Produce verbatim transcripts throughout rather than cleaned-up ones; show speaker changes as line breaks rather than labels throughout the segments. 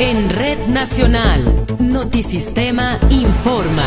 En Red Nacional, Notisistema informa.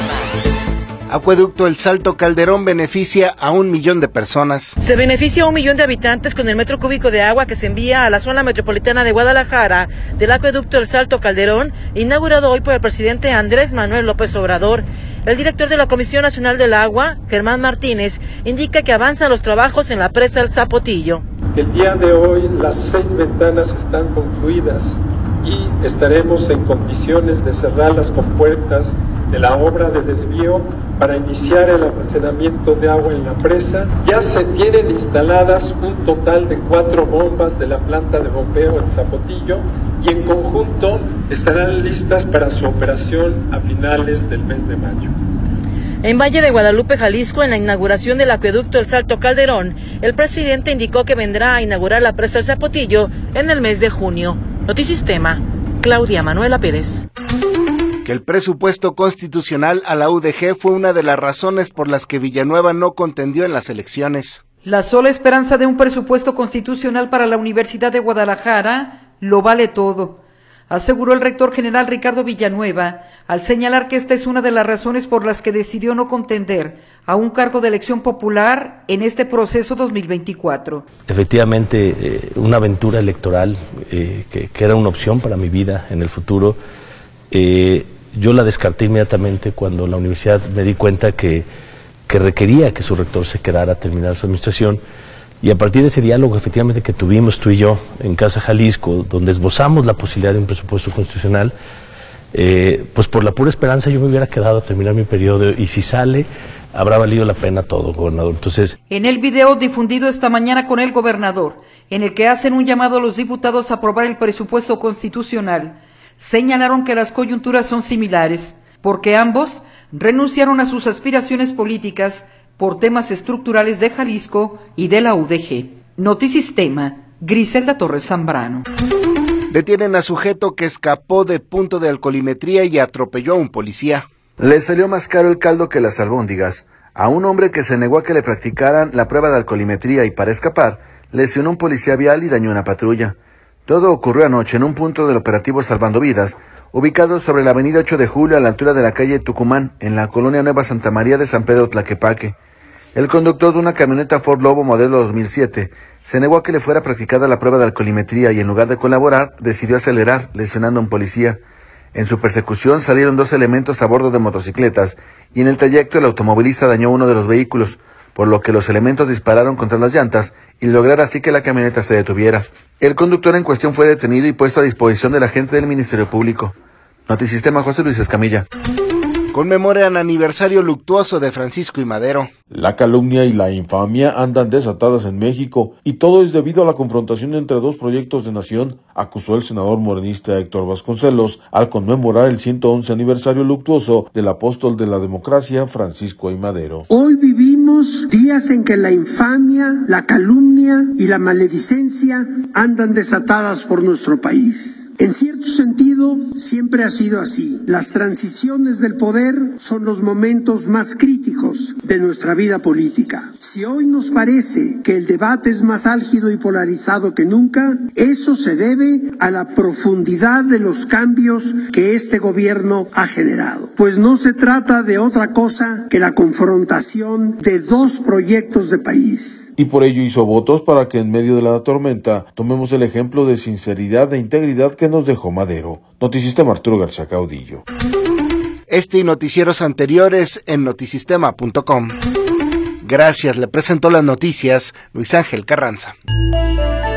Acueducto El Salto Calderón beneficia a un millón de personas.
Se beneficia a un millón de habitantes con el metro cúbico de agua que se envía a la zona metropolitana de Guadalajara del acueducto El Salto Calderón, inaugurado hoy por el presidente Andrés Manuel López Obrador. El director de la Comisión Nacional del Agua, Germán Martínez, indica que avanzan los trabajos en la presa El Zapotillo.
El día de hoy las seis ventanas están concluidas y estaremos en condiciones de cerrar las compuertas de la obra de desvío para iniciar el almacenamiento de agua en la presa. Ya se tienen instaladas un total de cuatro bombas de la planta de bombeo en Zapotillo y en conjunto estarán listas para su operación a finales del mes de mayo.
En Valle de Guadalupe, Jalisco, en la inauguración del acueducto El Salto Calderón, el presidente indicó que vendrá a inaugurar la presa El Zapotillo en el mes de junio. Notisistema, Claudia Manuela Pérez.
Que el presupuesto constitucional a la U D G fue una de las razones por las que Villanueva no contendió en las elecciones.
La sola esperanza de un presupuesto constitucional para la Universidad de Guadalajara lo vale todo, aseguró el rector general Ricardo Villanueva, al señalar que esta es una de las razones por las que decidió no contender a un cargo de elección popular en este proceso dos mil veinticuatro.
Efectivamente, eh, una aventura electoral eh, que, que era una opción para mi vida en el futuro, eh, yo la descarté inmediatamente cuando la universidad me di cuenta que, que requería que su rector se quedara a terminar su administración. Y a partir de ese diálogo efectivamente que tuvimos tú y yo en Casa Jalisco, donde esbozamos la posibilidad de un presupuesto constitucional, eh, pues por la pura esperanza yo me hubiera quedado a terminar mi periodo y si sale, habrá valido la pena todo, gobernador. Entonces,
en el video difundido esta mañana con el gobernador, en el que hacen un llamado a los diputados a aprobar el presupuesto constitucional, señalaron que las coyunturas son similares, porque ambos renunciaron a sus aspiraciones políticas por temas estructurales de Jalisco y de la U D G. Notisistema, Griselda Torres Zambrano.
Detienen a sujeto que escapó de punto de alcoholimetría y atropelló a un policía.
Le salió más caro el caldo que las albóndigas. A un hombre que se negó a que le practicaran la prueba de alcoholimetría y para escapar, lesionó a un policía vial y dañó una patrulla. Todo ocurrió anoche en un punto del operativo Salvando Vidas, ubicado sobre la avenida ocho de julio a la altura de la calle Tucumán, en la colonia Nueva Santa María de San Pedro Tlaquepaque. El conductor de una camioneta Ford Lobo modelo dos mil siete se negó a que le fuera practicada la prueba de alcoholimetría y en lugar de colaborar, decidió acelerar, lesionando a un policía. En su persecución salieron dos elementos a bordo de motocicletas y en el trayecto el automovilista dañó uno de los vehículos, por lo que los elementos dispararon contra las llantas y lograron así que la camioneta se detuviera. El conductor en cuestión fue detenido y puesto a disposición del agente del Ministerio Público. Notisistema, José Luis Escamilla.
Conmemoran aniversario luctuoso de Francisco I. Madero.
La calumnia y la infamia andan desatadas en México y todo es debido a la confrontación entre dos proyectos de nación, acusó el senador morenista Héctor Vasconcelos al conmemorar el ciento once aniversario luctuoso del apóstol de la democracia Francisco I. Madero.
Hoy vivimos días en que la infamia, la calumnia y la maledicencia andan desatadas por nuestro país. En cierto sentido, siempre ha sido así. Las transiciones del poder son los momentos más críticos de nuestra vida política. Si hoy nos parece que el debate es más álgido y polarizado que nunca, eso se debe a la profundidad de los cambios que este gobierno ha generado. Pues no se trata de otra cosa que la confrontación de dos proyectos de país.
Y por ello hizo votos para que en medio de la tormenta tomemos el ejemplo de sinceridad e integridad que nos dejó Madero. Notisistema, Arturo García Caudillo.
Este y noticieros anteriores en notisistema punto com. Gracias, le presentó las noticias Luis Ángel Carranza.